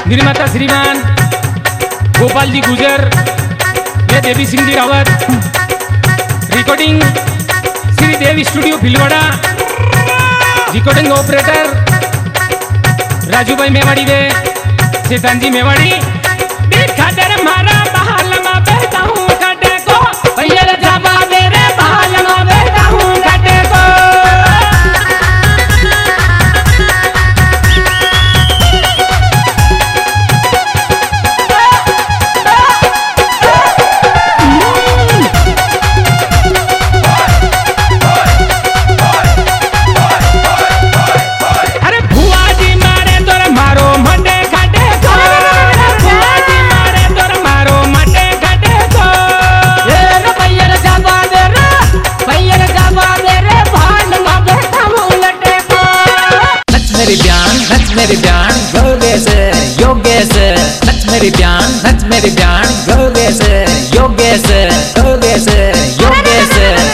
निर्माता श्रीमान गोपाल जी गुजर, मैं Devi Singh ji Rawat, recording Shri Dev studio Bhilwara, recording operator Raju भाई मेवाड़ी वे शैतान जी मेवाड़ी। देखा दर मारा बहाल में बैठा हूँ काटे को, भैया जावा दे रे बहाल में बैठा हूँ काटे को। मेरी ब्यान योगेश योगेश नच मेरी ब्यान नच मेरी ब्यान योगेश योगेश योगेश योगेश।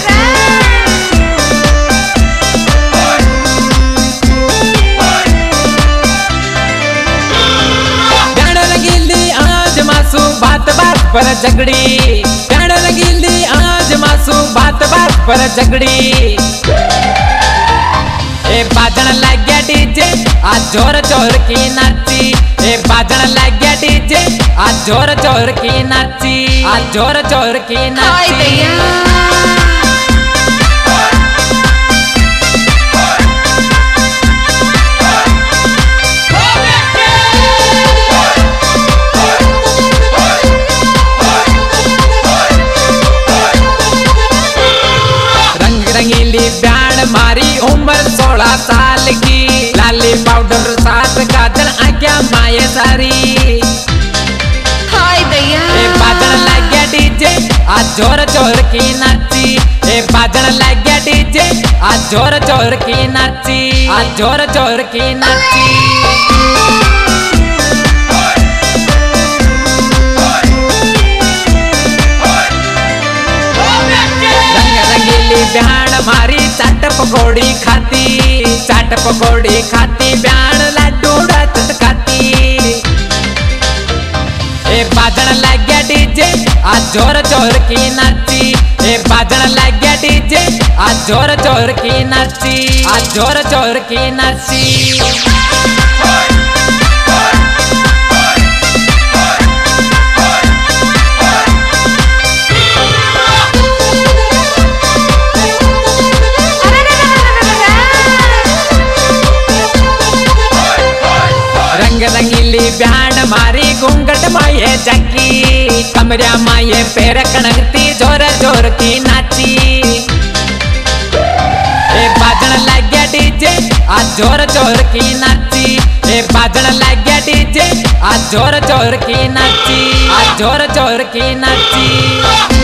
ब्यान लगी आज मासू बात बात पर झगड़ी, ब्यान लगी आज मासू बात बात पर झगड़ी। ए बाजन लग गया डीजे आज जोर जोर की नाची, ए बाजन लग गया डीजे आज जोर जोर की नाची, आज जोर जोर की नाची। रंग रंगीली ब्यान मारी उम्र 16 साल की, लाली पाउडर साथ काजल आज्ञा माये सारी। हाय दैया ए बाजन लग गया डीजे आज जोर जोर की नाची, ए बाजन लग गया डीजे आज जोर जोर की नाची, आज जोर जोर की नाची। ब्यान मारी चाट पकौड़ी खाती, चाट पकौड़ी खाती ब्यान लड्डू रचत खाती। ए बाजन लग गया डीजे आज जोर जोर की नाची, ए बाजन लग गया डीजे आज जोर जोर की नाची, आज जोर जोर की नाची। रंगीली ब्यान मारी घूंघट माये जगी, कमरिया माये पैर कणकती जोर जोर की नाची। ए बाजन लग गया डीजे आज जोर जोर की नाची, ए बाजन लग गया डीजे आज जोर जोर की नाची, आज जोर जोर की नाची।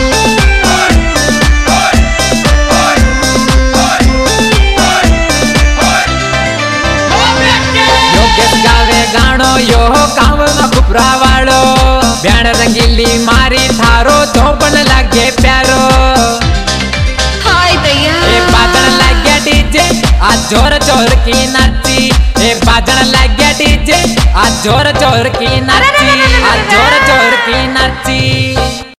गावे गाणो यो काम में खुपरा वालो, ब्यान रंगीली मारी थारो चौबन लागे प्यारो। हाय दैया ए बाजन लग गया डीजे आज जोर जोर की नाची, ए बाजन लग गया डीजे आज जोर जोर की नाची, आज जोर जोर की नाची।